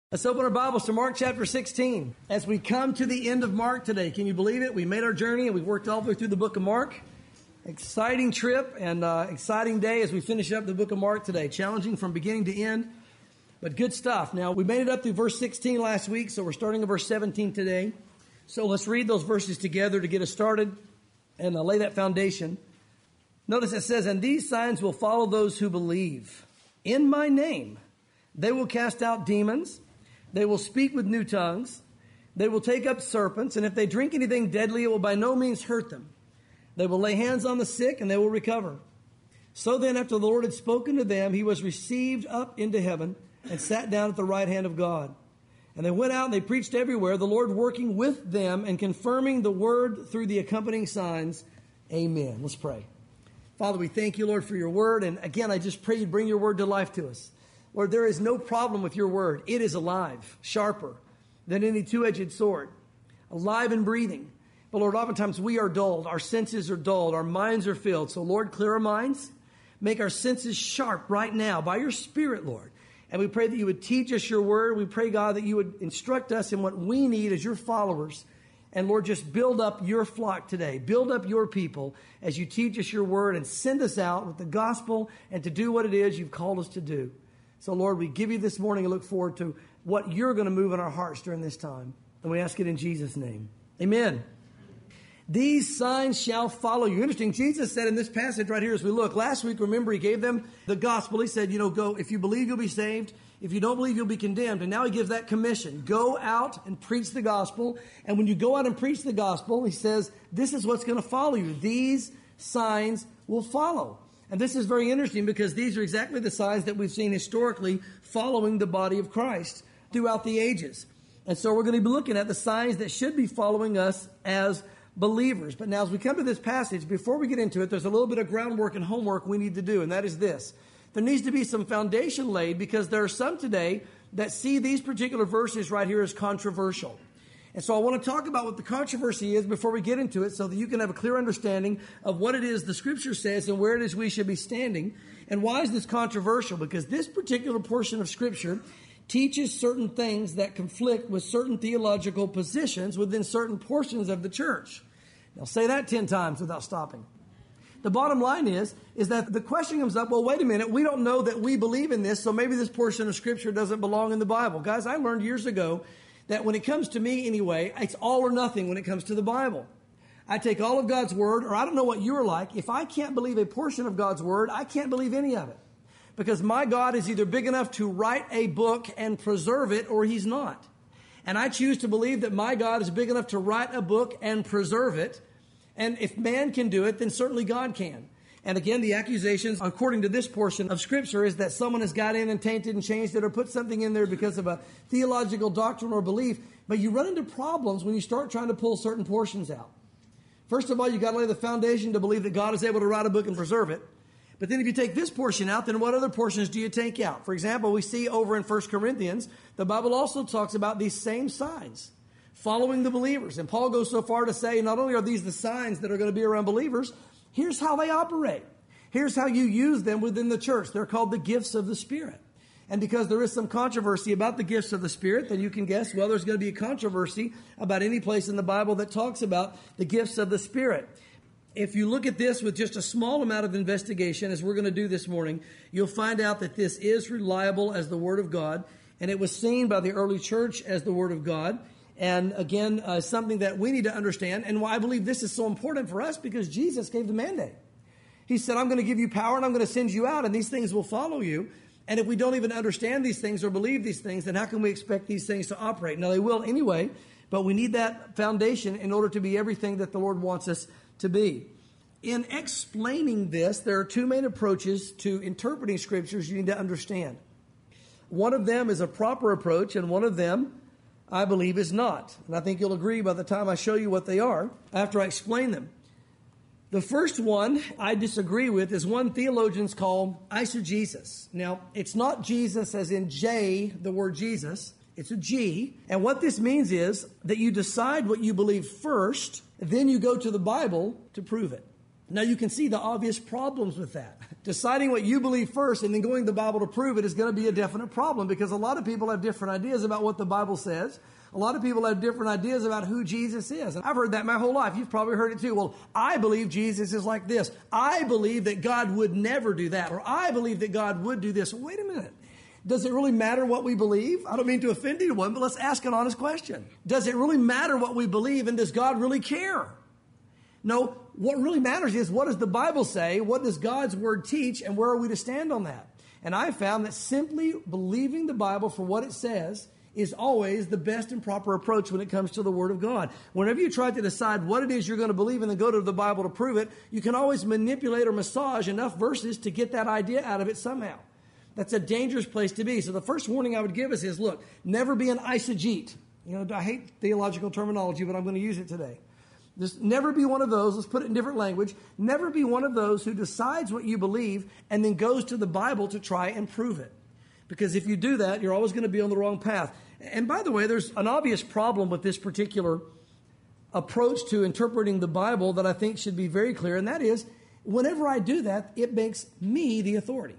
Let's open our Bibles to Mark chapter 16. As we come to the end of Mark today, can you believe it? We made our journey and we've worked all the way through the book of Mark. Exciting trip and exciting day as we finish up the book of Mark today. Challenging from beginning to end, but good stuff. Now, we made it up through verse 16 last week, so we're starting at verse 17 today. So let's read those verses together to get us started and lay that foundation. Notice it says, "And these signs will follow those who believe. In my name, they will cast out demons. They will speak with new tongues. They will take up serpents, and if they drink anything deadly, it will by no means hurt them. They will lay hands on the sick, and they will recover." So then, after the Lord had spoken to them, he was received up into heaven and sat down at the right hand of God. And they went out and they preached everywhere, the Lord working with them and confirming the word through the accompanying signs. Amen. Let's pray. Father, we thank you, Lord, for your word. And again, I just pray you'd bring your word to life to us. Lord, there is no problem with your word. It is alive, sharper than any two-edged sword, alive and breathing. But Lord, oftentimes we are dulled. Our senses are dulled. Our minds are filled. So Lord, clear our minds. Make our senses sharp right now by your Spirit, Lord. And we pray that you would teach us your word. We pray, God, that you would instruct us in what we need as your followers. And Lord, just build up your flock today. Build up your people as you teach us your word and send us out with the gospel and to do what it is you've called us to do. So, Lord, we give you this morning and look forward to what you're going to move in our hearts during this time. And we ask it in Jesus' name. Amen. These signs shall follow you. Interesting. Jesus said in this passage right here as we look. Last week, remember, he gave them the gospel. He said, go, if you believe, you'll be saved. If you don't believe, you'll be condemned. And now he gives that commission. Go out and preach the gospel. And when you go out and preach the gospel, he says, this is what's going to follow you. These signs will follow. And this is very interesting because these are exactly the signs that we've seen historically following the body of Christ throughout the ages. And so we're going to be looking at the signs that should be following us as believers. But now as we come to this passage, before we get into it, there's a little bit of groundwork and homework we need to do, and that is this. There needs to be some foundation laid because there are some today that see these particular verses right here as controversial. And so I want to talk about what the controversy is before we get into it so that you can have a clear understanding of what it is the Scripture says and where it is we should be standing. And why is this controversial? Because this particular portion of Scripture teaches certain things that conflict with certain theological positions within certain portions of the church. Now say that 10 times without stopping. The bottom line is that the question comes up, well, wait a minute, we don't know that we believe in this, so maybe this portion of Scripture doesn't belong in the Bible. Guys, I learned years ago that when it comes to me anyway, it's all or nothing when it comes to the Bible. I take all of God's Word, or I don't know what you're like. If I can't believe a portion of God's Word, I can't believe any of it. Because my God is either big enough to write a book and preserve it, or He's not. And I choose to believe that my God is big enough to write a book and preserve it. And if man can do it, then certainly God can. And again, the accusations, according to this portion of Scripture, is that someone has got in and tainted and changed it or put something in there because of a theological doctrine or belief. But you run into problems when you start trying to pull certain portions out. First of all, you've got to lay the foundation to believe that God is able to write a book and preserve it. But then if you take this portion out, then what other portions do you take out? For example, we see over in 1 Corinthians, the Bible also talks about these same signs following the believers. And Paul goes so far to say, not only are these the signs that are going to be around believers, here's how they operate. Here's how you use them within the church. They're called the gifts of the Spirit. And because there is some controversy about the gifts of the Spirit, then you can guess, well, there's going to be a controversy about any place in the Bible that talks about the gifts of the Spirit. If you look at this with just a small amount of investigation, as we're going to do this morning, you'll find out that this is reliable as the Word of God. And it was seen by the early church as the Word of God. And again, something that we need to understand, and why I believe this is so important for us, because Jesus gave the mandate. He said, I'm going to give you power and I'm going to send you out and these things will follow you. And if we don't even understand these things or believe these things, then how can we expect these things to operate? Now, they will anyway, but we need that foundation in order to be everything that the Lord wants us to be. In explaining this, there are two main approaches to interpreting Scriptures you need to understand. One of them is a proper approach, and one of them I believe is not. And I think you'll agree by the time I show you what they are, after I explain them. The first one I disagree with is one theologians call eisegesis. Now, it's not Jesus as in J, the word Jesus. It's a G. And what this means is that you decide what you believe first, then you go to the Bible to prove it. Now, you can see the obvious problems with that. Deciding what you believe first and then going to the Bible to prove it is going to be a definite problem, because a lot of people have different ideas about what the Bible says. A lot of people have different ideas about who Jesus is. And I've heard that my whole life. You've probably heard it too. Well, I believe Jesus is like this. I believe that God would never do that. Or I believe that God would do this. Wait a minute. Does it really matter what we believe? I don't mean to offend anyone, but let's ask an honest question. Does it really matter what we believe, and does God really care? No, what really matters is, what does the Bible say? What does God's Word teach? And where are we to stand on that? And I found that simply believing the Bible for what it says is always the best and proper approach when it comes to the Word of God. Whenever you try to decide what it is you're going to believe and then go to the Bible to prove it, you can always manipulate or massage enough verses to get that idea out of it somehow. That's a dangerous place to be. So the first warning I would give us is, look, never be an eisegete. I hate theological terminology, but I'm going to use it today. Just never be one of those, let's put it in different language, never be one of those who decides what you believe and then goes to the Bible to try and prove it. Because if you do that, you're always going to be on the wrong path. And by the way, there's an obvious problem with this particular approach to interpreting the Bible that I think should be very clear, and that is, whenever I do that, it makes me the authority.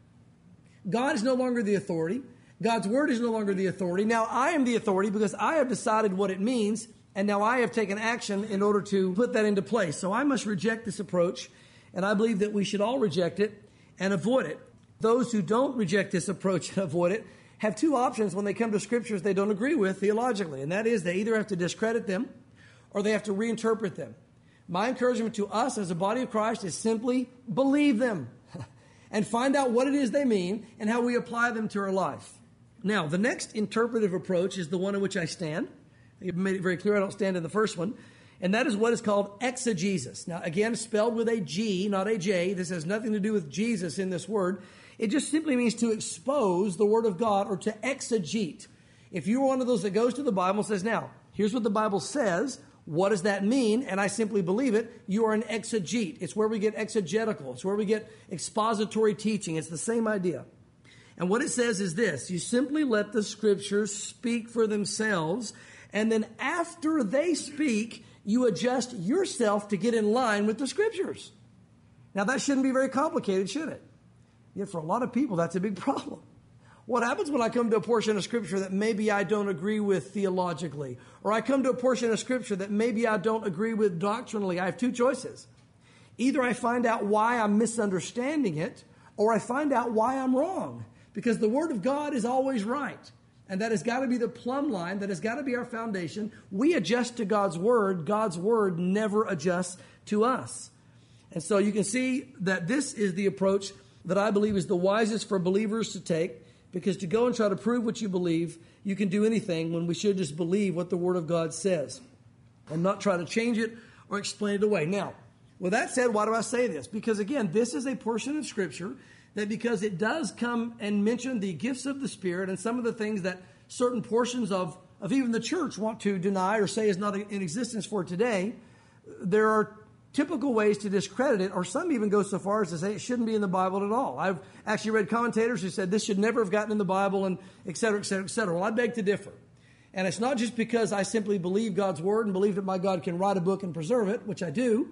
God is no longer the authority. God's Word is no longer the authority. Now I am the authority because I have decided what it means, and now I have taken action in order to put that into place. So I must reject this approach, and I believe that we should all reject it and avoid it. Those who don't reject this approach and avoid it have two options when they come to scriptures they don't agree with theologically, and that is they either have to discredit them or they have to reinterpret them. My encouragement to us as a body of Christ is simply believe them and find out what it is they mean and how we apply them to our life. Now, the next interpretive approach is the one in which I stand. You've made it very clear I don't stand in the first one. And that is what is called exegesis. Now, again, spelled with a G, not a J. This has nothing to do with Jesus in this word. It just simply means to expose the Word of God or to exegete. If you're one of those that goes to the Bible and says, now, here's what the Bible says, what does that mean? And I simply believe it, you are an exegete. It's where we get exegetical. It's where we get expository teaching. It's the same idea. And what it says is this: you simply let the Scriptures speak for themselves, and then after they speak, you adjust yourself to get in line with the Scriptures. Now, that shouldn't be very complicated, should it? Yet for a lot of people, that's a big problem. What happens when I come to a portion of Scripture that maybe I don't agree with theologically? Or I come to a portion of Scripture that maybe I don't agree with doctrinally? I have two choices. Either I find out why I'm misunderstanding it, or I find out why I'm wrong. Because the Word of God is always right. And that has got to be the plumb line. That has got to be our foundation. We adjust to God's Word. God's Word never adjusts to us. And so you can see that this is the approach that I believe is the wisest for believers to take. Because to go and try to prove what you believe, you can do anything when we should just believe what the Word of God says and not try to change it or explain it away. Now, with that said, why do I say this? Because again, this is a portion of Scripture that, because it does come and mention the gifts of the Spirit and some of the things that certain portions of even the church want to deny or say is not in existence for today, there are typical ways to discredit it, or some even go so far as to say it shouldn't be in the Bible at all. I've actually read commentators who said this should never have gotten in the Bible, and et cetera, et cetera, et cetera. Well, I beg to differ. And it's not just because I simply believe God's Word and believe that my God can write a book and preserve it, which I do,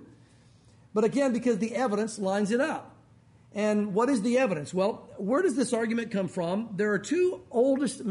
but again, because the evidence lines it up. And what is the evidence? Well, where does this argument come from? There are two of our oldest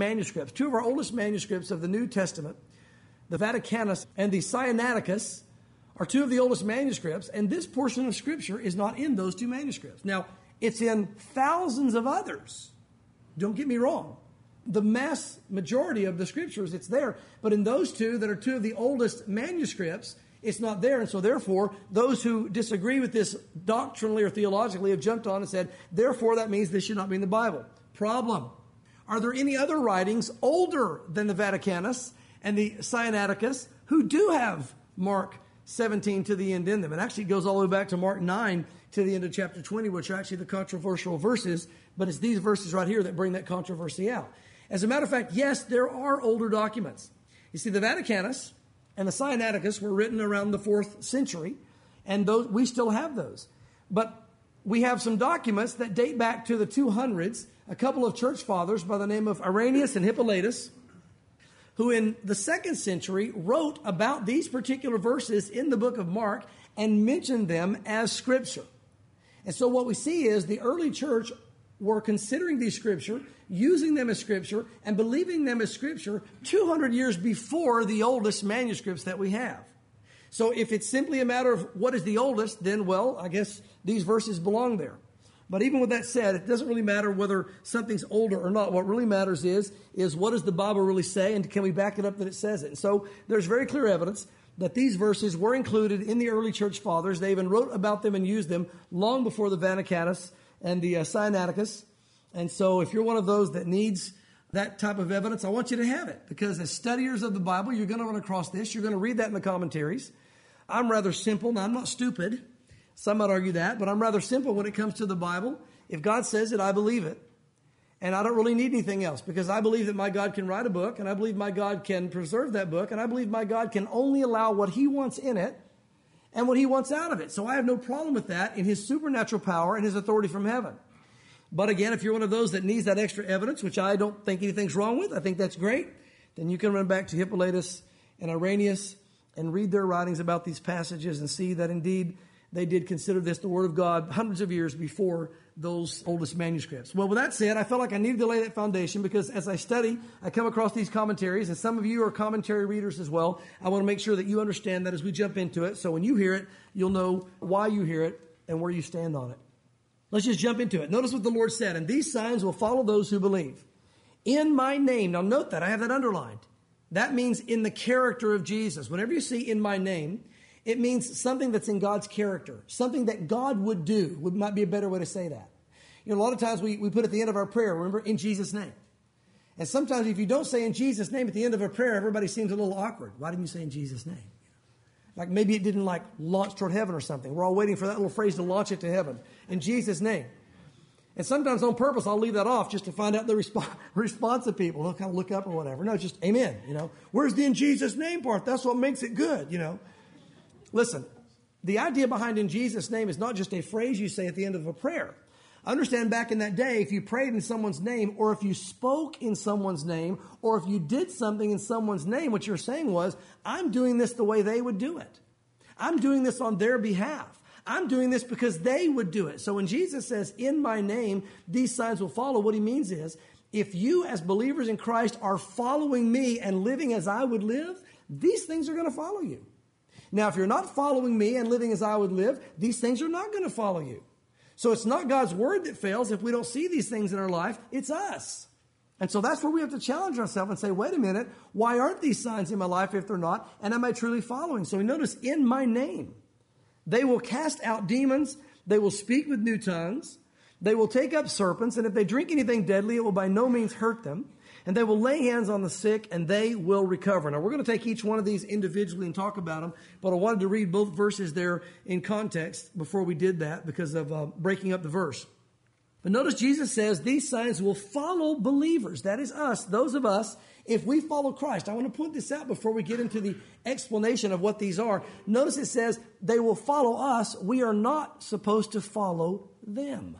manuscripts of the New Testament, the Vaticanus and the Sinaiticus, are two of the oldest manuscripts, and this portion of Scripture is not in those two manuscripts. Now, it's in thousands of others. Don't get me wrong. The mass majority of the Scriptures, it's there. But in those two that are two of the oldest manuscripts, it's not there. And so therefore, those who disagree with this doctrinally or theologically have jumped on and said, therefore, that means this should not be in the Bible. Problem. Are there any other writings older than the Vaticanus and the Sinaiticus who do have Mark 17 to the end in them? And actually it goes all the way back to Mark 9 to the end of chapter 20, which are actually the controversial verses, but it's these verses right here that bring that controversy out. As a matter of fact, yes, there are older documents. You see, the Vaticanus and the Sinaiticus were written around the 4th century, and those, we still have those. But we have some documents that date back to the 200s, a couple of church fathers by the name of Irenaeus and Hippolytus, who in the 2nd century wrote about these particular verses in the book of Mark and mentioned them as Scripture. And so what we see is the early church were considering these Scripture, using them as Scripture, and believing them as Scripture 200 years before the oldest manuscripts that we have. So if it's simply a matter of what is the oldest, then, well, I guess these verses belong there. But even with that said, it doesn't really matter whether something's older or not. What really matters is what does the Bible really say, and can we back it up that it says it? And so there's very clear evidence that these verses were included in the early church fathers. They even wrote about them and used them long before the Vaticanus and the Sinaiticus. And so if you're one of those that needs that type of evidence, I want you to have it. Because as studiers of the Bible, you're going to run across this. You're going to read that in the commentaries. I'm rather simple. Now, I'm not stupid. Some might argue that, but I'm rather simple when it comes to the Bible. If God says it, I believe it. And I don't really need anything else, because I believe that my God can write a book, and I believe my God can preserve that book, and I believe my God can only allow what He wants in it and what He wants out of it. So I have no problem with that in His supernatural power and His authority from heaven. But again, if you're one of those that needs that extra evidence, which I don't think anything's wrong with, I think that's great, then you can run back to Hippolytus and Irenaeus and read their writings about these passages and see that indeed they did consider this the Word of God hundreds of years before those oldest manuscripts. Well, with that said, I felt like I needed to lay that foundation, because as I study, I come across these commentaries, and some of you are commentary readers as well. I want to make sure that you understand that as we jump into it. So when you hear it, you'll know why you hear it and where you stand on it. Let's just jump into it. Notice what the Lord said, "And these signs will follow those who believe. In my name." Now note that, I have that underlined. That means in the character of Jesus. Whenever you see "in my name," it means something that's in God's character, something that God would do, might be a better way to say that. You know, a lot of times we put at the end of our prayer, remember, "in Jesus' name." And sometimes if you don't say "in Jesus' name" at the end of a prayer, everybody seems a little awkward. Why didn't you say "in Jesus' name"? Like maybe it didn't launch toward heaven or something. We're all waiting for that little phrase to launch it to heaven. "In Jesus' name." And sometimes on purpose, I'll leave that off just to find out the response of people. They'll kind of look up or whatever. No, just amen, Where's the "in Jesus' name" part? That's what makes it good, Listen, the idea behind "in Jesus' name" is not just a phrase you say at the end of a prayer. Understand, back in that day, if you prayed in someone's name, or if you spoke in someone's name, or if you did something in someone's name, what you're saying was, I'm doing this the way they would do it. I'm doing this on their behalf. I'm doing this because they would do it. So when Jesus says, "in my name, these signs will follow," what He means is, if you as believers in Christ are following me and living as I would live, these things are going to follow you. Now, if you're not following me and living as I would live, these things are not going to follow you. So it's not God's Word that fails if we don't see these things in our life. It's us. And so that's where we have to challenge ourselves and say, wait a minute, why aren't these signs in my life if they're not? And am I truly following? So we notice, "in my name." They will cast out demons. They will speak with new tongues. They will take up serpents. And if they drink anything deadly, it will by no means hurt them. And they will lay hands on the sick, and they will recover. Now, we're going to take each one of these individually and talk about them, but I wanted to read both verses there in context before we did that because of breaking up the verse. But notice Jesus says these signs will follow believers. That is us, those of us, if we follow Christ. I want to point this out before we get into the explanation of what these are. Notice it says they will follow us. We are not supposed to follow them.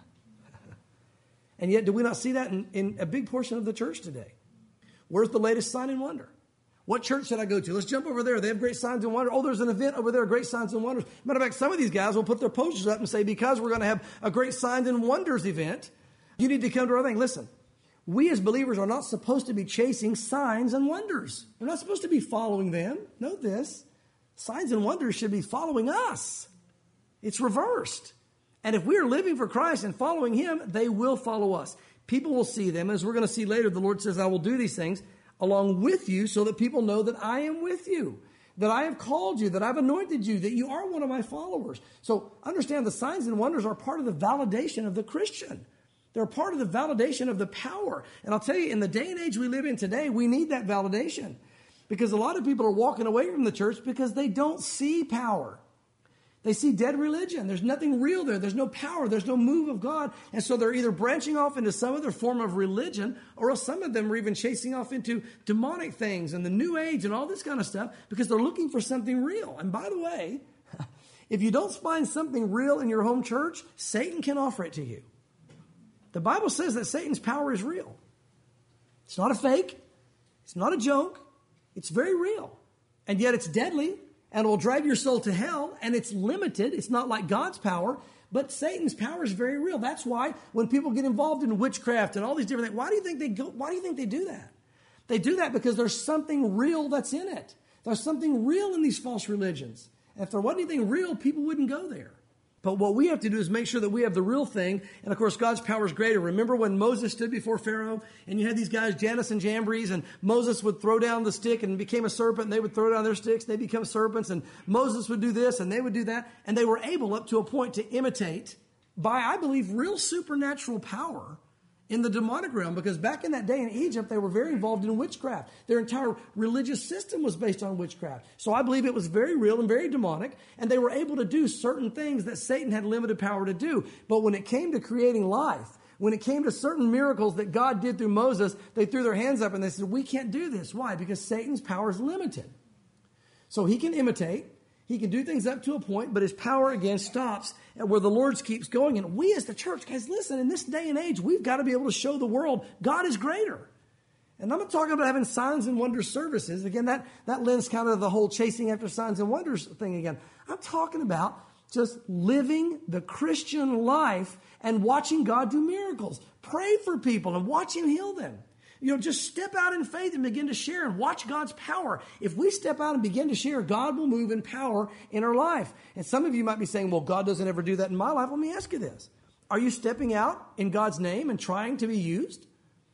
And yet, do we not see that in a big portion of the church today? Where's the latest sign and wonder? What church should I go to? Let's jump over there. They have great signs and wonders. Oh, there's an event over there, great signs and wonders. Matter of fact, some of these guys will put their posters up and say, because we're going to have a great signs and wonders event, you need to come to our thing. Listen, we as believers are not supposed to be chasing signs and wonders. We're not supposed to be following them. Know this. Signs and wonders should be following us. It's reversed. And if we're living for Christ and following Him, they will follow us. People will see them. As we're going to see later, the Lord says, I will do these things along with you so that people know that I am with you, that I have called you, that I've anointed you, that you are one of my followers. So understand the signs and wonders are part of the validation of the Christian. They're part of the validation of the power. And I'll tell you, in the day and age we live in today, we need that validation. Because a lot of people are walking away from the church because they don't see power. They see dead religion. There's nothing real there. There's no power. There's no move of God. And so they're either branching off into some other form of religion, or else some of them are even chasing off into demonic things and the new age and all this kind of stuff because they're looking for something real. And by the way, if you don't find something real in your home church, Satan can offer it to you. The Bible says that Satan's power is real. It's not a fake. It's not a joke. It's very real. And yet it's deadly. and it will drive your soul to hell, and it's limited. It's not like God's power, but Satan's power is very real. That's why when people get involved in witchcraft and all these different things, why do you think they do that? They do that because there's something real that's in it. There's something real in these false religions. And if there wasn't anything real, people wouldn't go there. But what we have to do is make sure that we have the real thing. And of course, God's power is greater. Remember when Moses stood before Pharaoh and you had these guys, Jannes and Jambres, and Moses would throw down the stick and became a serpent, and they would throw down their sticks, they become serpents, and Moses would do this and they would do that. And they were able up to a point to imitate by, I believe, real supernatural power in the demonic realm, because back in that day in Egypt, they were very involved in witchcraft. Their entire religious system was based on witchcraft. So I believe it was very real and very demonic, and they were able to do certain things that Satan had limited power to do. But when it came to creating life, when it came to certain miracles that God did through Moses, they threw their hands up and they said, we can't do this. Why? Because Satan's power is limited. So he can imitate. He can do things up to a point, but his power again stops at where the Lord's keeps going. And we as the church, guys, listen, in this day and age, we've got to be able to show the world God is greater. And I'm not talking about having signs and wonders services. Again, that lends kind of the whole chasing after signs and wonders thing again. I'm talking about just living the Christian life and watching God do miracles. Pray for people and watch him heal them. Just step out in faith and begin to share and watch God's power. If we step out and begin to share, God will move in power in our life. And some of you might be saying, well, God doesn't ever do that in my life. Let me ask you this. Are you stepping out in God's name and trying to be used?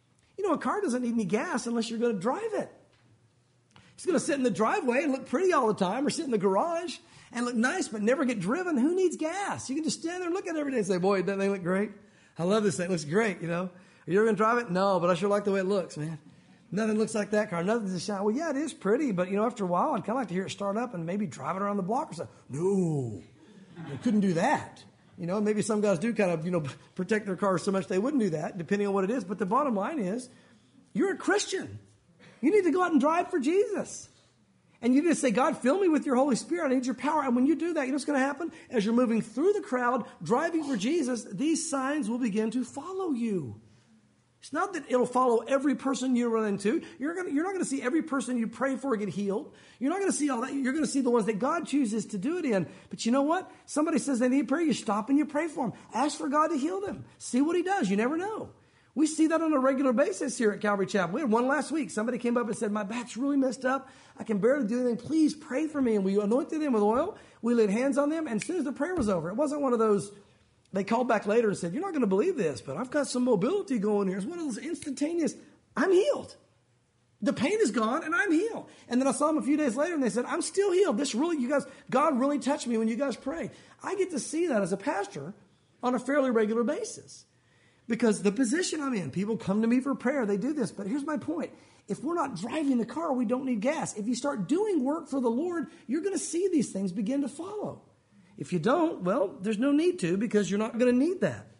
A car doesn't need any gas unless you're going to drive it. It's going to sit in the driveway and look pretty all the time, or sit in the garage and look nice but never get driven. Who needs gas? You can just stand there and look at it every day and say, boy, doesn't they look great? I love this thing. It looks great, Are you ever going to drive it? No, but I sure like the way it looks, man. Nothing looks like that car. Nothing's a shine. Well, yeah, it is pretty, but, after a while, I'd kind of like to hear it start up and maybe drive it around the block or something. No, they couldn't do that. Maybe some guys do kind of, protect their cars so much they wouldn't do that, depending on what it is. But the bottom line is, you're a Christian. You need to go out and drive for Jesus. And you need to say, God, fill me with your Holy Spirit. I need your power. And when you do that, you know what's going to happen? As you're moving through the crowd, driving for Jesus, these signs will begin to follow you. It's not that it'll follow every person you run into. You're not going to see every person you pray for get healed. You're not going to see all that. You're going to see the ones that God chooses to do it in. But you know what? Somebody says they need prayer. You stop and you pray for them. Ask for God to heal them. See what he does. You never know. We see that on a regular basis here at Calvary Chapel. We had one last week. Somebody came up and said, my back's really messed up. I can barely do anything. Please pray for me. And we anointed them with oil. We laid hands on them. And as soon as the prayer was over, it wasn't one of those. They called back later and said, you're not going to believe this, but I've got some mobility going here. It's one of those instantaneous, I'm healed. The pain is gone and I'm healed. And then I saw them a few days later and they said, I'm still healed. God really touched me when you guys prayed. I get to see that as a pastor on a fairly regular basis because the position I'm in, people come to me for prayer. They do this. But here's my point. If we're not driving the car, we don't need gas. If you start doing work for the Lord, you're going to see these things begin to follow. If you don't, well, there's no need to because you're not going to need that.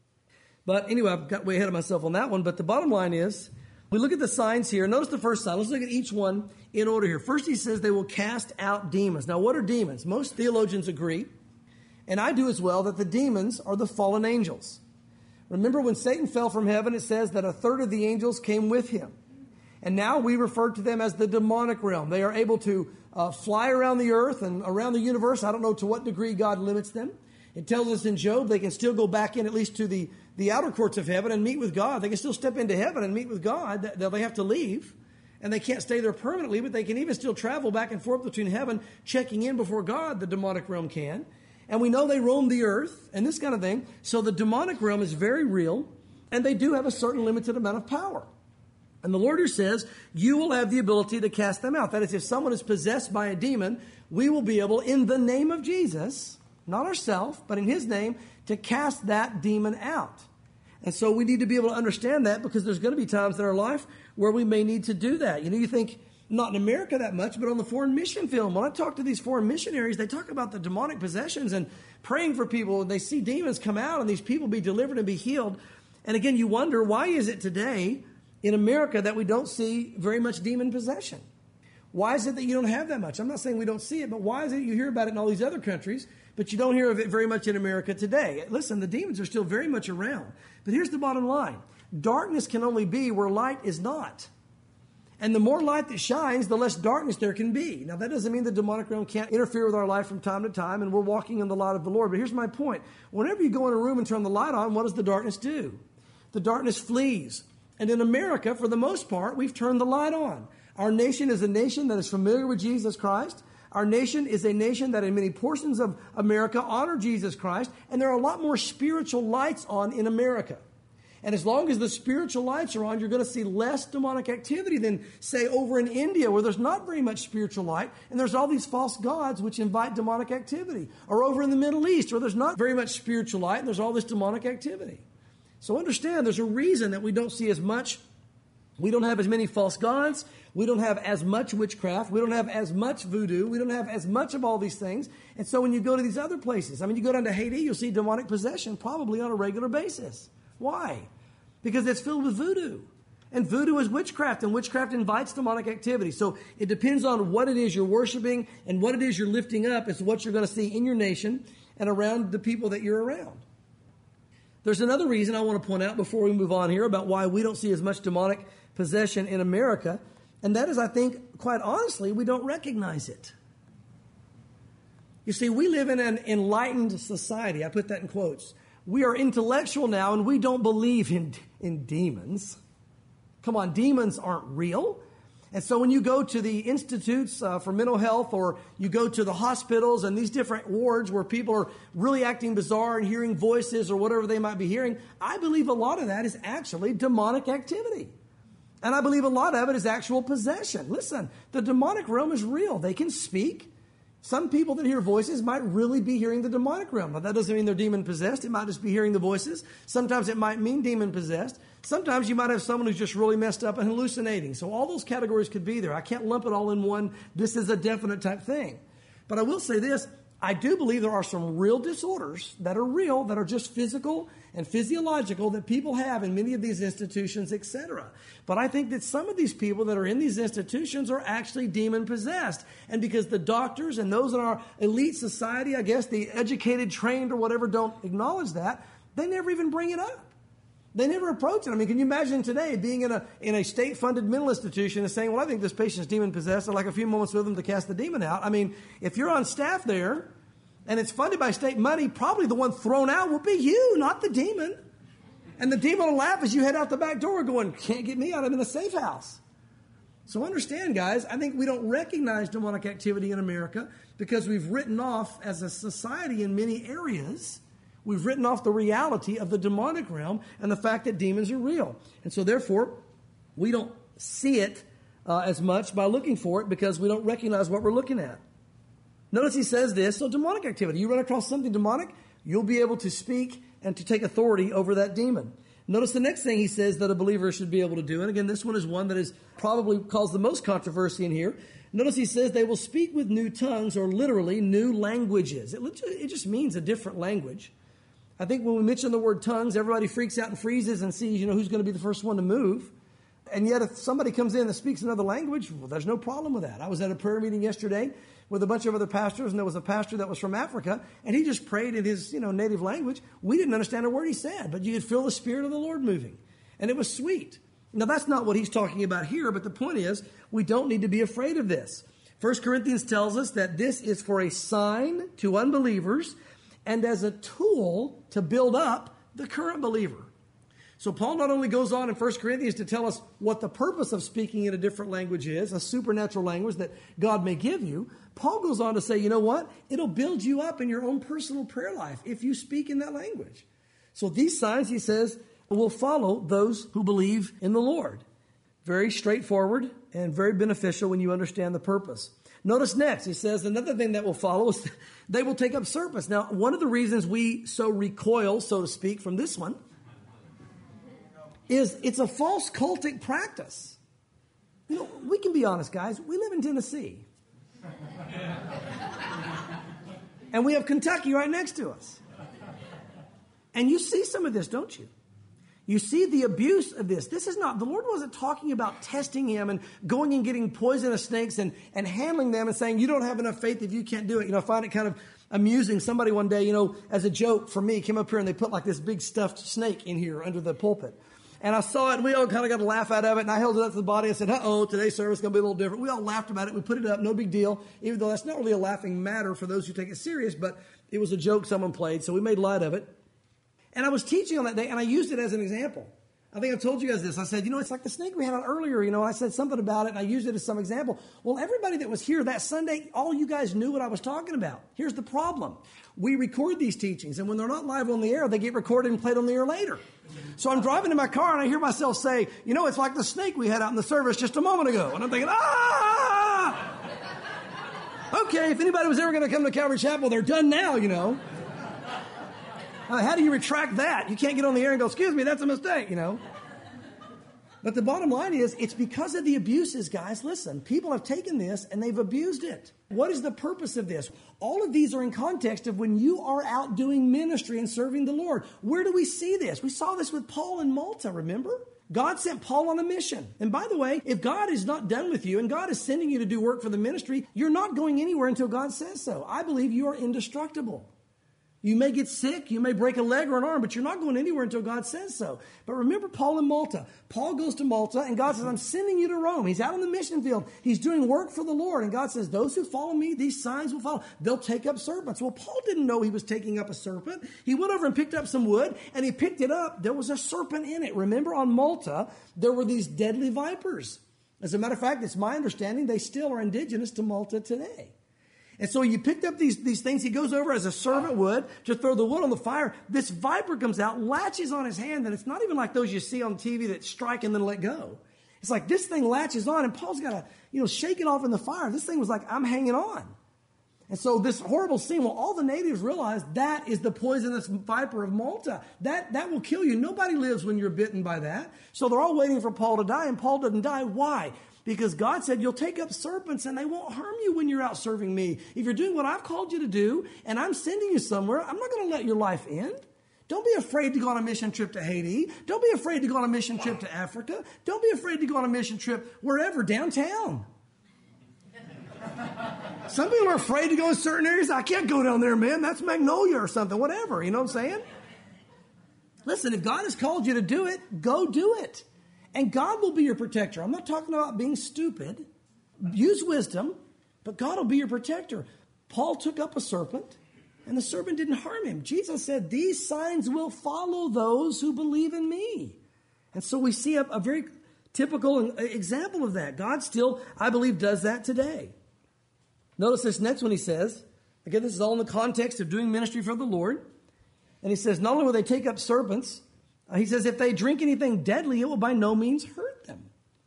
But anyway, I've got way ahead of myself on that one. But the bottom line is, we look at the signs here. Notice the first sign. Let's look at each one in order here. First, he says they will cast out demons. Now, what are demons? Most theologians agree, and I do as well, that the demons are the fallen angels. Remember when Satan fell from heaven, it says that a third of the angels came with him. And now we refer to them as the demonic realm. They are able to fly around the earth and around the universe. I don't know to what degree God limits them. It tells us in Job they can still go back in at least to the outer courts of heaven and meet with God. They can still step into heaven and meet with God. They have to leave. And they can't stay there permanently, but they can even still travel back and forth between heaven, checking in before God, the demonic realm can. And we know they roam the earth and this kind of thing. So the demonic realm is very real, and they do have a certain limited amount of power. And the Lord here says, you will have the ability to cast them out. That is, if someone is possessed by a demon, we will be able, in the name of Jesus, not ourselves, but in his name, to cast that demon out. And so we need to be able to understand that because there's going to be times in our life where we may need to do that. You think, not in America that much, but on the foreign mission film. When I talk to these foreign missionaries, they talk about the demonic possessions and praying for people, and they see demons come out and these people be delivered and be healed. And again, you wonder, why is it today in America that we don't see very much demon possession? Why is it that you don't have that much? I'm not saying we don't see it, but why is it you hear about it in all these other countries, but you don't hear of it very much in America today? Listen, the demons are still very much around. But here's the bottom line. Darkness can only be where light is not. And the more light that shines, the less darkness there can be. Now, that doesn't mean the demonic realm can't interfere with our life from time to time, and we're walking in the light of the Lord. But here's my point. Whenever you go in a room and turn the light on, what does the darkness do? The darkness flees. And in America, for the most part, we've turned the light on. Our nation is a nation that is familiar with Jesus Christ. Our nation is a nation that in many portions of America honor Jesus Christ, and there are a lot more spiritual lights on in America. And as long as the spiritual lights are on, you're going to see less demonic activity than, say, over in India, where there's not very much spiritual light, and there's all these false gods which invite demonic activity. Or over in the Middle East, where there's not very much spiritual light, and there's all this demonic activity. So understand, there's a reason that we don't see as much. We don't have as many false gods. We don't have as much witchcraft. We don't have as much voodoo. We don't have as much of all these things. And so when you go to these other places, you go down to Haiti, you'll see demonic possession probably on a regular basis. Why? Because it's filled with voodoo. And voodoo is witchcraft, and witchcraft invites demonic activity. So it depends on what it is you're worshiping and what it is you're lifting up is what you're going to see in your nation and around the people that you're around. There's another reason I want to point out before we move on here about why we don't see as much demonic possession in America, and that is, I think, quite honestly, we don't recognize it. You see, we live in an enlightened society. I put that in quotes. We are intellectual now, and we don't believe in demons. Come on, demons aren't real. And so when you go to the institutes for mental health, or you go to the hospitals and these different wards where people are really acting bizarre and hearing voices or whatever they might be hearing, I believe a lot of that is actually demonic activity. And I believe a lot of it is actual possession. Listen, the demonic realm is real. They can speak. Some people that hear voices might really be hearing the demonic realm. Now, that doesn't mean they're demon-possessed. It might just be hearing the voices. Sometimes it might mean demon-possessed. Sometimes you might have someone who's just really messed up and hallucinating. So all those categories could be there. I can't lump it all in one. This is a definite type thing. But I will say this. I do believe there are some real disorders that are real, that are just physical and physiological that people have in many of these institutions, etc. But I think that some of these people that are in these institutions are actually demon-possessed. And because the doctors and those in our elite society, I guess, the educated, trained, or whatever, don't acknowledge that, they never even bring it up. They never approach it. Can you imagine today being in a state-funded mental institution and saying, well, I think this patient's demon-possessed. I'd like a few moments with them to cast the demon out. If you're on staff there and it's funded by state money, probably the one thrown out will be you, not the demon. And the demon will laugh as you head out the back door going, can't get me out. I'm in a safe house. So understand, guys, I think we don't recognize demonic activity in America because we've written off as a society in many areas. We've written off the reality of the demonic realm and the fact that demons are real. And so therefore, we don't see it as much by looking for it because we don't recognize what we're looking at. Notice he says this, so demonic activity. You run across something demonic, you'll be able to speak and to take authority over that demon. Notice the next thing he says that a believer should be able to do. And again, this one is one that is probably caused the most controversy in here. Notice he says they will speak with new tongues, or literally new languages. It just means a different language. I think when we mention the word tongues, everybody freaks out and freezes and sees, who's going to be the first one to move. And yet if somebody comes in that speaks another language, well, there's no problem with that. I was at a prayer meeting yesterday with a bunch of other pastors, and there was a pastor that was from Africa, and he just prayed in his, native language. We didn't understand a word he said, but you could feel the Spirit of the Lord moving. And it was sweet. Now, that's not what he's talking about here, but the point is, we don't need to be afraid of this. 1 Corinthians tells us that this is for a sign to unbelievers and as a tool to build up the current believer. So Paul not only goes on in 1 Corinthians to tell us what the purpose of speaking in a different language is, a supernatural language that God may give you, Paul goes on to say, you know what? It'll build you up in your own personal prayer life if you speak in that language. So these signs, he says, will follow those who believe in the Lord. Very straightforward and very beneficial when you understand the purpose. Notice next, he says another thing that will follow is they will take up serpents. Now, one of the reasons we so recoil, so to speak, from this one is it's a false cultic practice. We can be honest, guys. We live in Tennessee. And we have Kentucky right next to us. And you see some of this, don't you? You see the abuse of this. This is not, the Lord wasn't talking about testing him and going and getting poisonous snakes and handling them and saying, you don't have enough faith if you can't do it. I find it kind of amusing. Somebody one day, as a joke for me, came up here and they put like this big stuffed snake in here under the pulpit. And I saw it, and we all kind of got a laugh out of it, and I held it up to the body. I said, today's service is going to be a little different. We all laughed about it. We put it up, no big deal, even though that's not really a laughing matter for those who take it serious, but it was a joke someone played, so we made light of it. And I was teaching on that day, and I used it as an example. I think I told you guys this. I said, it's like the snake we had on earlier, and I said something about it, and I used it as some example. Well, everybody that was here that Sunday, all you guys knew what I was talking about. Here's the problem. We record these teachings, and when they're not live on the air, they get recorded and played on the air later. So I'm driving in my car, and I hear myself say, it's like the snake we had out in the service just a moment ago. And I'm thinking, okay, if anybody was ever going to come to Calvary Chapel, they're done now, How do you retract that? You can't get on the air and go, excuse me, that's a mistake, But the bottom line is, it's because of the abuses, guys. Listen, people have taken this and they've abused it. What is the purpose of this? All of these are in context of when you are out doing ministry and serving the Lord. Where do we see this? We saw this with Paul in Malta, remember? God sent Paul on a mission. And by the way, if God is not done with you and God is sending you to do work for the ministry, you're not going anywhere until God says so. I believe you are indestructible. You may get sick, you may break a leg or an arm, but you're not going anywhere until God says so. But remember Paul in Malta. Paul goes to Malta, and God says, I'm sending you to Rome. He's out on the mission field. He's doing work for the Lord. And God says, those who follow me, these signs will follow. They'll take up serpents. Well, Paul didn't know he was taking up a serpent. He went over and picked up some wood, and he picked it up. There was a serpent in it. Remember, on Malta, there were these deadly vipers. As a matter of fact, it's my understanding they still are indigenous to Malta today. And so you picked up these things. He goes over as a servant would to throw the wood on the fire. This viper comes out, latches on his hand, and it's not even like those you see on TV that strike and then let go. It's like this thing latches on, and Paul's got to, shake it off in the fire. This thing was like, I'm hanging on. And so this horrible scene, well, all the natives realize that is the poisonous viper of Malta. That will kill you. Nobody lives when you're bitten by that. So they're all waiting for Paul to die, and Paul doesn't die. Why? Because God said, you'll take up serpents and they won't harm you when you're out serving me. If you're doing what I've called you to do and I'm sending you somewhere, I'm not going to let your life end. Don't be afraid to go on a mission trip to Haiti. Don't be afraid to go on a mission trip to Africa. Don't be afraid to go on a mission trip wherever, downtown. Some people are afraid to go in certain areas. I can't go down there, man. That's Magnolia or something, whatever. You know what I'm saying? Listen, if God has called you to do it, go do it. And God will be your protector. I'm not talking about being stupid. Use wisdom, but God will be your protector. Paul took up a serpent, and the serpent didn't harm him. Jesus said, these signs will follow those who believe in me. And so we see a very typical example of that. God still, I believe, does that today. Notice this next one he says. Again, this is all in the context of doing ministry for the Lord. And he says, not only will they take up serpents, he says, if they drink anything deadly, it will by no means hurt them.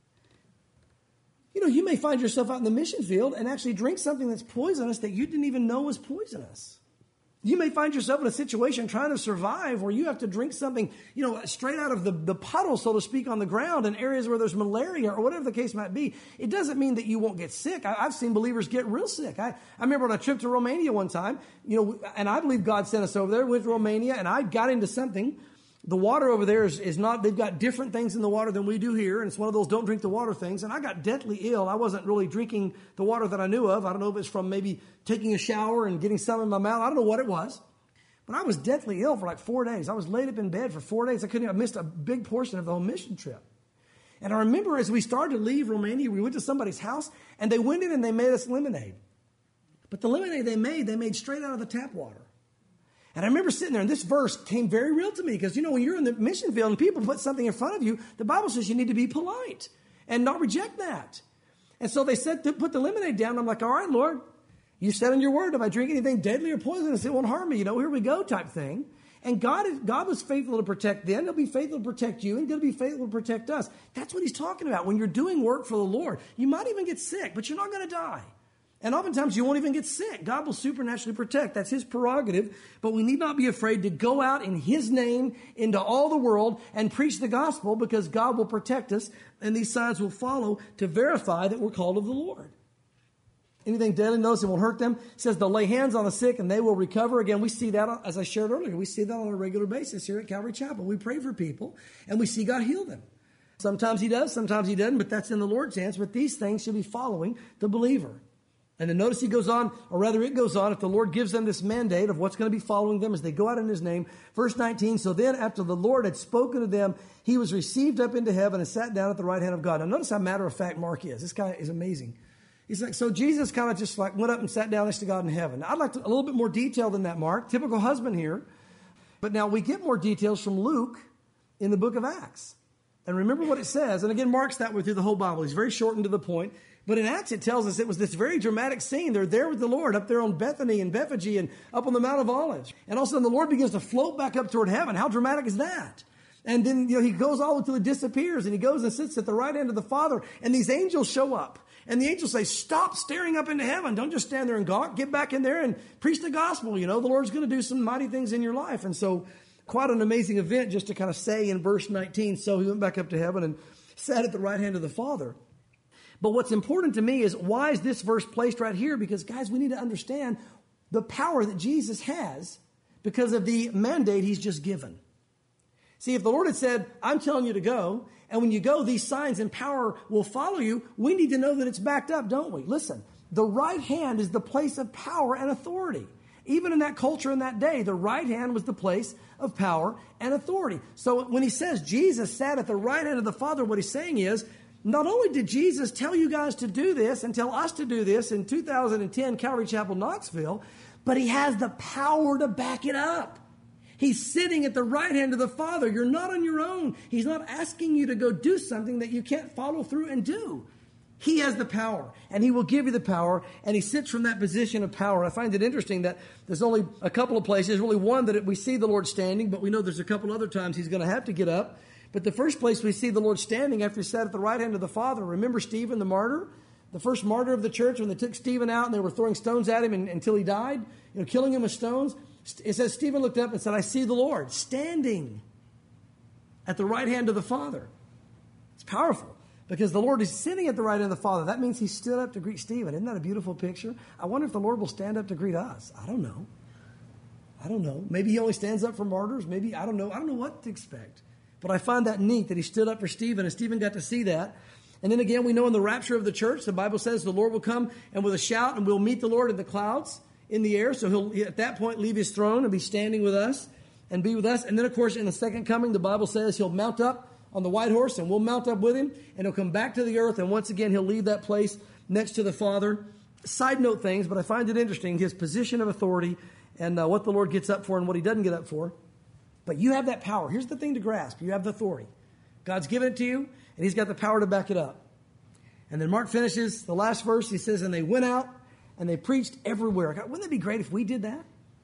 You may find yourself out in the mission field and actually drink something that's poisonous that you didn't even know was poisonous. You may find yourself in a situation trying to survive where you have to drink something, straight out of the puddle, so to speak, on the ground in areas where there's malaria or whatever the case might be. It doesn't mean that you won't get sick. I've seen believers get real sick. I remember on a trip to Romania one time, and I believe God sent us over there with Romania, and I got into something. The water over there is not, they've got different things in the water than we do here. And it's one of those don't drink the water things. And I got deathly ill. I wasn't really drinking the water that I knew of. I don't know if it's from maybe taking a shower and getting some in my mouth. I don't know what it was. But I was deathly ill for like 4 days. I was laid up in bed for 4 days. I missed a big portion of the whole mission trip. And I remember as we started to leave Romania, we went to somebody's house and they went in and they made us lemonade. But the lemonade they made straight out of the tap water. And I remember sitting there, and this verse came very real to me because, when you're in the mission field and people put something in front of you, the Bible says you need to be polite and not reject that. And so they said to put the lemonade down. I'm like, all right, Lord, you said in your word, if I drink anything deadly or poisonous, it won't harm me. Here we go type thing. And God was faithful to protect them. He'll be faithful to protect you, and going to be faithful to protect us. That's what he's talking about. When you're doing work for the Lord, you might even get sick, but you're not going to die. And oftentimes you won't even get sick. God will supernaturally protect. That's his prerogative. But we need not be afraid to go out in his name into all the world and preach the gospel, because God will protect us and these signs will follow to verify that we're called of the Lord. Anything deadly, notice it won't hurt them. It says they'll lay hands on the sick and they will recover. Again, we see that, as I shared earlier, we see that on a regular basis here at Calvary Chapel. We pray for people and we see God heal them. Sometimes he does, sometimes he doesn't, but that's in the Lord's hands. But these things should be following the believer. And then notice he goes on, or rather it goes on, if the Lord gives them this mandate of what's going to be following them as they go out in his name. Verse 19, so then after the Lord had spoken to them, he was received up into heaven and sat down at the right hand of God. Now notice how matter-of-fact Mark is. This guy is amazing. He's like, so Jesus kind of just like went up and sat down next to God in heaven. I'd like a little bit more detail than that, Mark. Typical husband here. But now we get more details from Luke in the book of Acts. And remember what it says. And again, Mark's that way through the whole Bible. He's very short and to the point. But in Acts, it tells us it was this very dramatic scene. They're there with the Lord up there on Bethany and Bethphage and up on the Mount of Olives. And all of a sudden, the Lord begins to float back up toward heaven. How dramatic is that? And then, he goes all until he disappears. And he goes and sits at the right hand of the Father. And these angels show up. And the angels say, stop staring up into heaven. Don't just stand there and gawk. Get back in there and preach the gospel. The Lord's going to do some mighty things in your life. And so quite an amazing event just to kind of say in verse 19. So he went back up to heaven and sat at the right hand of the Father. But what's important to me is, why is this verse placed right here? Because, guys, we need to understand the power that Jesus has because of the mandate he's just given. See, if the Lord had said, I'm telling you to go, and when you go, these signs and power will follow you, we need to know that it's backed up, don't we? Listen, the right hand is the place of power and authority. Even in that culture in that day, the right hand was the place of power and authority. So when he says Jesus sat at the right hand of the Father, what he's saying is, not only did Jesus tell you guys to do this and tell us to do this in 2010 Calvary Chapel, Knoxville, but he has the power to back it up. He's sitting at the right hand of the Father. You're not on your own. He's not asking you to go do something that you can't follow through and do. He has the power, and he will give you the power, and he sits from that position of power. I find it interesting that there's only a couple of places, really one that we see the Lord standing, but we know there's a couple other times he's going to have to get up. But the first place we see the Lord standing after he sat at the right hand of the Father. Remember Stephen, the martyr? The first martyr of the church, when they took Stephen out and they were throwing stones at him until he died, killing him with stones. It says Stephen looked up and said, I see the Lord standing at the right hand of the Father. It's powerful because the Lord is sitting at the right hand of the Father. That means he stood up to greet Stephen. Isn't that a beautiful picture? I wonder if the Lord will stand up to greet us. I don't know. Maybe he only stands up for martyrs. Maybe, I don't know. I don't know what to expect. But I find that neat that he stood up for Stephen, and Stephen got to see that. And then again, we know in the rapture of the church, the Bible says the Lord will come and with a shout, and we'll meet the Lord in the clouds in the air. So he'll at that point leave his throne and be standing with us and be with us. And then, of course, in the second coming, the Bible says he'll mount up on the white horse, and we'll mount up with him, and he'll come back to the earth. And once again, he'll leave that place next to the Father. Side note things, but I find it interesting, his position of authority and what the Lord gets up for and what he doesn't get up for. But you have that power. Here's the thing to grasp. You have the authority. God's given it to you, and he's got the power to back it up. And then Mark finishes the last verse. He says, and they went out and they preached everywhere. God, wouldn't it be great if we did that?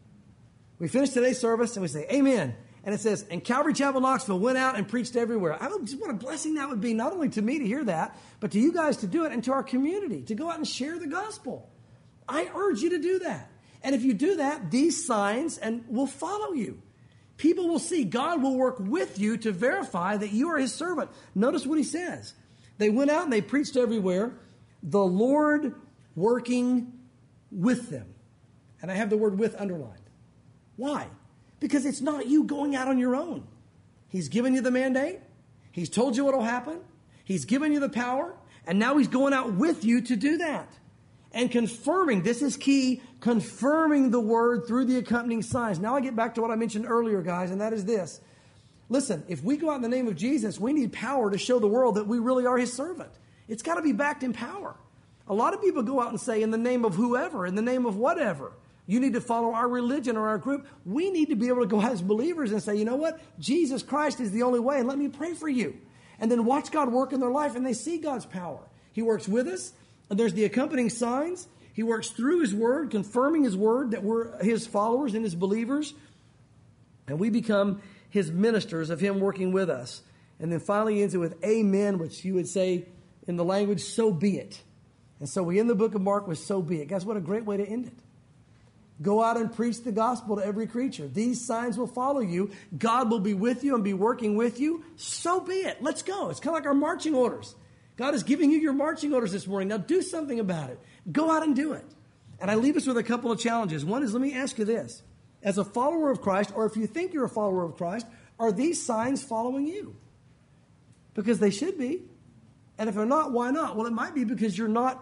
We finished today's service and we say, amen. And it says, and Calvary Chapel, Knoxville went out and preached everywhere. What a blessing that would be, not only to me to hear that, but to you guys to do it and to our community, to go out and share the gospel. I urge you to do that. And if you do that, these signs will follow you. People will see. God will work with you to verify that you are his servant. Notice what he says. They went out and they preached everywhere, the Lord working with them. And I have the word with underlined. Why? Because it's not you going out on your own. He's given you the mandate. He's told you what will happen. He's given you the power. And now he's going out with you to do that. And confirming, this is key, confirming the word through the accompanying signs. Now I get back to what I mentioned earlier, guys, and that is this. Listen, if we go out in the name of Jesus, we need power to show the world that we really are his servant. It's got to be backed in power. A lot of people go out and say, in the name of whoever, in the name of whatever, you need to follow our religion or our group. We need to be able to go out as believers and say, you know what? Jesus Christ is the only way, and let me pray for you. And then watch God work in their life, and they see God's power. He works with us. And there's the accompanying signs. He works through his word, confirming his word that we're his followers and his believers. And we become his ministers of him working with us. And then finally he ends it with amen, which you would say in the language, so be it. And so we end the book of Mark with so be it. Guys, what a great way to end it. Go out and preach the gospel to every creature. These signs will follow you. God will be with you and be working with you. So be it. Let's go. It's kind of like our marching orders. God is giving you your marching orders this morning. Now do something about it. Go out and do it. And I leave us with a couple of challenges. One is, let me ask you this. As a follower of Christ, or if you think you're a follower of Christ, are these signs following you? Because they should be. And if they're not, why not? Well, it might be because you're not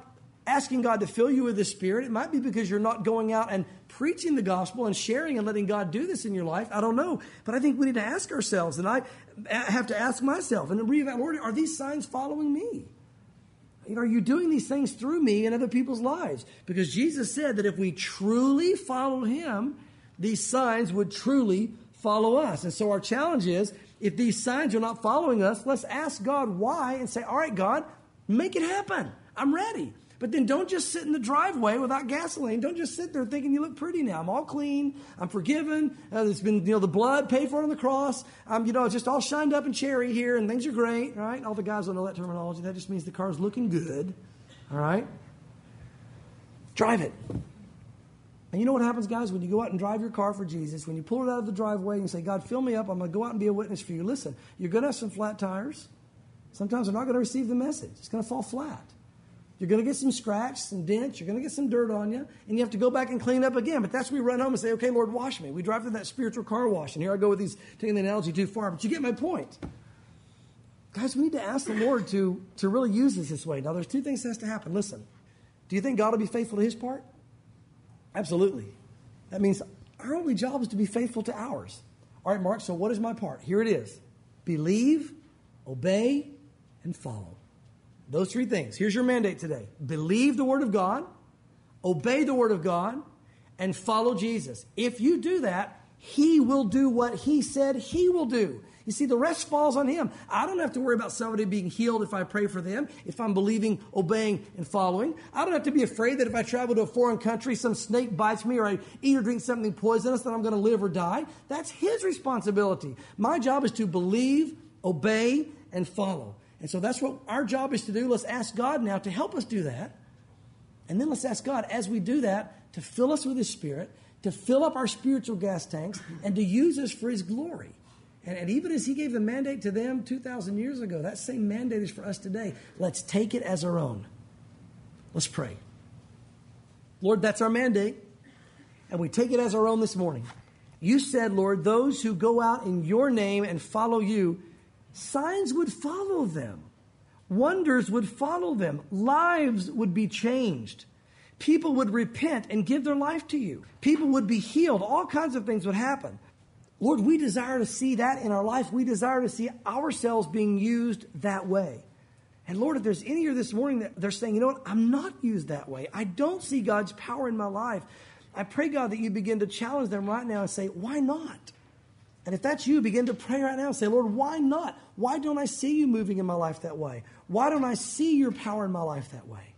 asking God to fill you with the Spirit. It might be because you're not going out and preaching the gospel and sharing and letting God do this in your life. I don't know. But I think we need to ask ourselves, and I have to ask myself, and reevaluate, Lord, are these signs following me? Are you doing these things through me in other people's lives? Because Jesus said that if we truly followed him, these signs would truly follow us. And so our challenge is, if these signs are not following us, let's ask God why and say, all right, God, make it happen. I'm ready. But then don't just sit in the driveway without gasoline. Don't just sit there thinking you look pretty now. I'm all clean. I'm forgiven. There's been, the blood paid for on the cross. I'm, just all shined up and cherry here and things are great, right? All the guys don't know that terminology. That just means the car's looking good, all right? Drive it. And you know what happens, guys, when you go out and drive your car for Jesus, when you pull it out of the driveway and you say, God, fill me up. I'm going to go out and be a witness for you. Listen, you're going to have some flat tires. Sometimes they're not going to receive the message. It's going to fall flat. You're going to get some scratch, some dents. You're going to get some dirt on you. And you have to go back and clean up again. But that's when we run home and say, okay, Lord, wash me. We drive through that spiritual car wash. And here I go with these, taking the analogy too far. But you get my point. Guys, we need to ask the Lord to really use this way. Now, there's two things that has to happen. Listen, do you think God will be faithful to his part? Absolutely. That means our only job is to be faithful to ours. All right, Mark, so what is my part? Here it is. Believe, obey, and follow. Those three things. Here's your mandate today. Believe the Word of God, obey the Word of God, and follow Jesus. If you do that, he will do what he said he will do. You see, the rest falls on him. I don't have to worry about somebody being healed if I pray for them, if I'm believing, obeying, and following. I don't have to be afraid that if I travel to a foreign country, some snake bites me or I eat or drink something poisonous, that I'm going to live or die. That's his responsibility. My job is to believe, obey, and follow. And so that's what our job is to do. Let's ask God now to help us do that. And then let's ask God, as we do that, to fill us with his Spirit, to fill up our spiritual gas tanks, and to use us for his glory. And even as he gave the mandate to them 2,000 years ago, that same mandate is for us today. Let's take it as our own. Let's pray. Lord, that's our mandate, and we take it as our own this morning. You said, Lord, those who go out in your name and follow you, signs would follow them. Wonders would follow them. Lives would be changed. People would repent and give their life to you. People would be healed. All kinds of things would happen. Lord, we desire to see that in our life. We desire to see ourselves being used that way. And Lord, if there's any here this morning that they're saying, you know what, I'm not used that way. I don't see God's power in my life. I pray, God, that you begin to challenge them right now and say, why not? And if that's you, begin to pray right now and say, Lord, why not? Why don't I see you moving in my life that way? Why don't I see your power in my life that way?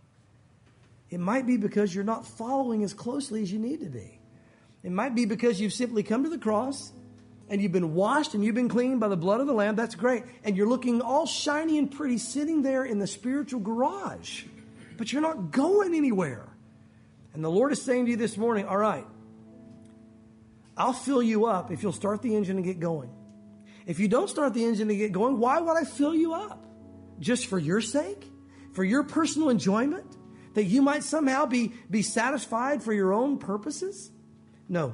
It might be because you're not following as closely as you need to be. It might be because you've simply come to the cross and you've been washed and you've been cleaned by the blood of the Lamb. That's great. And you're looking all shiny and pretty sitting there in the spiritual garage. But you're not going anywhere. And the Lord is saying to you this morning, all right, I'll fill you up if you'll start the engine and get going. If you don't start the engine and get going, why would I fill you up? Just for your sake? For your personal enjoyment? That you might somehow be satisfied for your own purposes? No.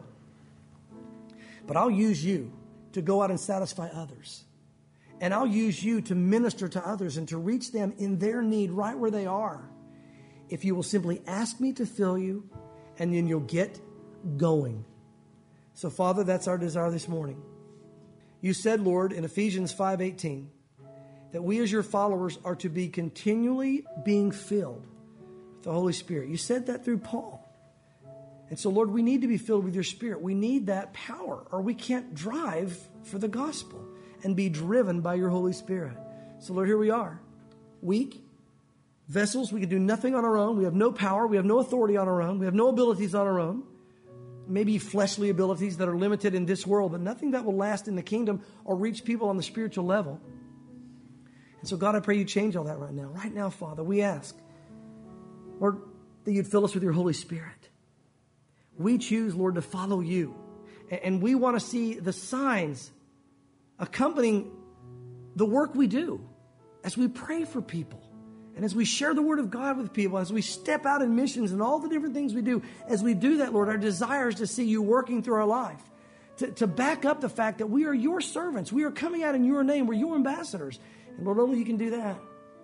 But I'll use you to go out and satisfy others. And I'll use you to minister to others and to reach them in their need right where they are. If you will simply ask me to fill you, and then you'll get going. So, Father, that's our desire this morning. You said, Lord, in Ephesians 5:18, that we as your followers are to be continually being filled with the Holy Spirit. You said that through Paul. And so, Lord, we need to be filled with your Spirit. We need that power, or we can't drive for the gospel and be driven by your Holy Spirit. So, Lord, here we are, weak vessels. We can do nothing on our own. We have no power. We have no authority on our own. We have no abilities on our own. Maybe fleshly abilities that are limited in this world, but nothing that will last in the kingdom or reach people on the spiritual level. And so, God, I pray you change all that right now. Right now, Father, we ask, Lord, that you'd fill us with your Holy Spirit. We choose, Lord, to follow you. And we want to see the signs accompanying the work we do as we pray for people. And as we share the word of God with people, as we step out in missions and all the different things we do, as we do that, Lord, our desire is to see you working through our life, to back up the fact that we are your servants. We are coming out in your name. We're your ambassadors. And Lord, only you can do that.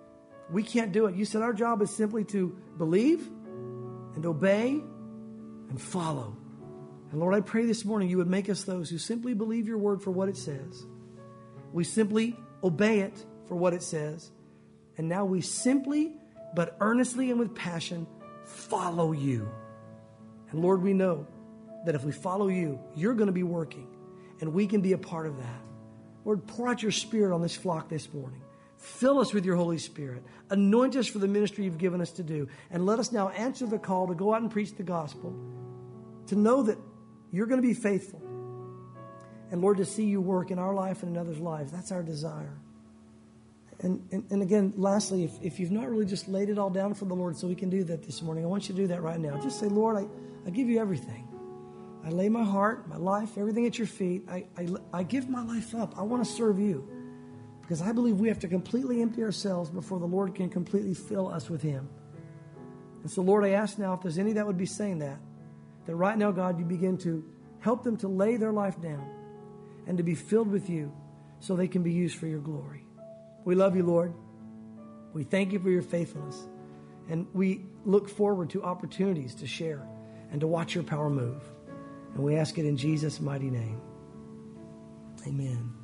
We can't do it. You said our job is simply to believe and obey and follow. And Lord, I pray this morning you would make us those who simply believe your word for what it says. We simply obey it for what it says. And now we simply, but earnestly and with passion, follow you. And Lord, we know that if we follow you, you're going to be working, and we can be a part of that. Lord, pour out your Spirit on this flock this morning. Fill us with your Holy Spirit. Anoint us for the ministry you've given us to do. And let us now answer the call to go out and preach the gospel, to know that you're going to be faithful. And Lord, to see you work in our life and in others' lives. That's our desire. And again, lastly, if you've not really just laid it all down for the Lord so we can do that this morning, I want you to do that right now. Just say, Lord, I give you everything. I lay my heart, my life, everything at your feet. I give my life up. I want to serve you. Because I believe we have to completely empty ourselves before the Lord can completely fill us with him. And so, Lord, I ask now if there's any that would be saying that right now, God, you begin to help them to lay their life down and to be filled with you so they can be used for your glory. We love you, Lord. We thank you for your faithfulness. And we look forward to opportunities to share and to watch your power move. And we ask it in Jesus' mighty name. Amen.